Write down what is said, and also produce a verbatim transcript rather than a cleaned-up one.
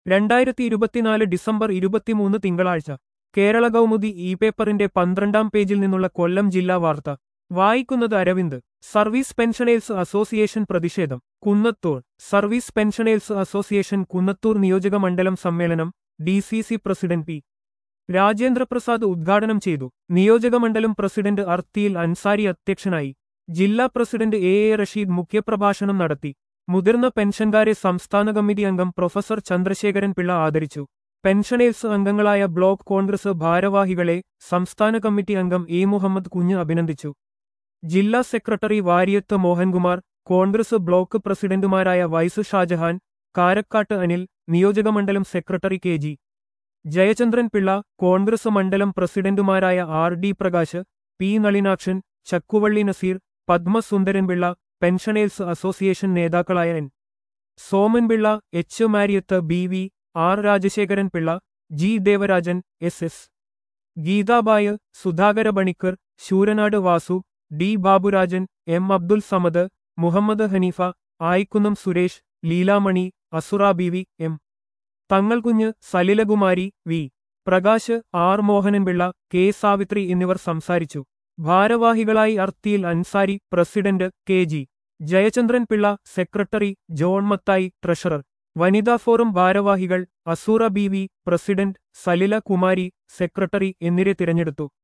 രണ്ടായിരത്തി ഇരുപത്തിനാല് ഡിസംബർ ഇരുപത്തിമൂന്ന് തിങ്കളാഴ്ച കേരള കൗമുദി ഇ പേപ്പറിന്റെ പന്ത്രണ്ടാം പേജിൽ നിന്നുള്ള കൊല്ലം ജില്ലാ വാർത്ത വായിക്കുന്നത് അരവിന്ദ്. സർവീസ് പെൻഷനേഴ്സ് അസോസിയേഷൻ പ്രതിഷേധം Kunnathur. Service pensioners association Kunnathur നിയോജക മണ്ഡലം സമ്മേളനം D C C president P Rajendraprasad ഉദ്ഘാടനം ചെയ്തു. നിയോജകമണ്ഡലം പ്രസിഡന്റ് അർത്തിയിൽ അൻസാരി അധ്യക്ഷനായി. ജില്ലാ പ്രസിഡന്റ് എ എ റഷീദ് മുഖ്യപ്രഭാഷണം നടത്തി. മുതിർന്ന പെൻഷൻകാരെ സംസ്ഥാന കമ്മിറ്റി അംഗം പ്രൊഫസർ ചന്ദ്രശേഖരൻ പിള്ള ആദരിച്ചു. പെൻഷനേഴ്സ് അംഗങ്ങളായ ബ്ലോക്ക് കോൺഗ്രസ് ഭാരവാഹികളെ സംസ്ഥാന കമ്മിറ്റി അംഗം എ മുഹമ്മദ് കുഞ്ഞ് അഭിനന്ദിച്ചു. ജില്ലാ secretary Varyath Mohankumar, Congress block പ്രസിഡന്റുമാരായ വൈസ് ഷാജഹാൻ, കാരക്കാട്ട് അനിൽ, നിയോജകമണ്ഡലം secretary K G Jayachandran Pillai, Congress മണ്ഡലം പ്രസിഡന്റുമാരായ R D Prakash, P Nalinakshan, Chakkuvally Nazeer, Padmasundaranpillai, pensioners association നേതാക്കളായ N Somanpillai, H Mariyath, B V R Rajasekharan Pillai, G Devarajan, S S Geethabai, Sudhakara Banikkar, Sooranad Vasu, D Baburajan, M Abdul Samad, Muhammad Haneefa, Ayikkunnam Suresh, Leelamani, Asura Beevi, M Thangalkunju, Salilakumari, V Prakash, R Mohanan Pillai, K Savithri എന്നിവർ സംസാരിച്ചു. ഭാരവാഹികളായി Arthiyil Ansari, president K G Jayachandran Pillai, secretary John Mathai, treasurer. വനിതാ forum ഭാരവാഹികൾ അസൂറ ബീവി, പ്രസിഡന്റ് സലില കുമാരി, സെക്രട്ടറി എന്നിവരെ തിരഞ്ഞെടുത്തു.